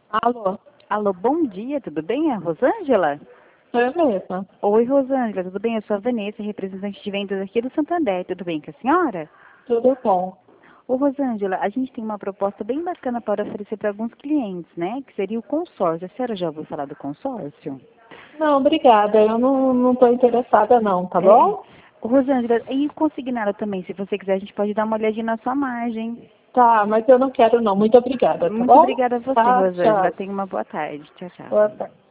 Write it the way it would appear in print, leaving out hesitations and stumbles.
Alô, Alô, bom dia, tudo bem? É a Rosângela? sou eu mesma. Oi, Rosângela, tudo bem? Eu sou a Vanessa, representante de vendas aqui do Santander. Tudo bem com a senhora? Tudo bom? Ô, Rosângela, a gente tem uma proposta bem bacana para oferecer para alguns clientes, né? Que seria o consórcio. A senhora já ouviu falar do consórcio? Não, obrigada. Eu não estou interessada não, tá É. bom? Ô, Rosângela, e o consignado também, se você quiser, a gente pode dar uma olhadinha na sua margem. Tá, mas eu não quero não. Muito obrigada, tá Muito bom? obrigada a você, Tá, Rosângela. tchau. Tenha uma boa tarde. Tchau, tchau. Boa tarde.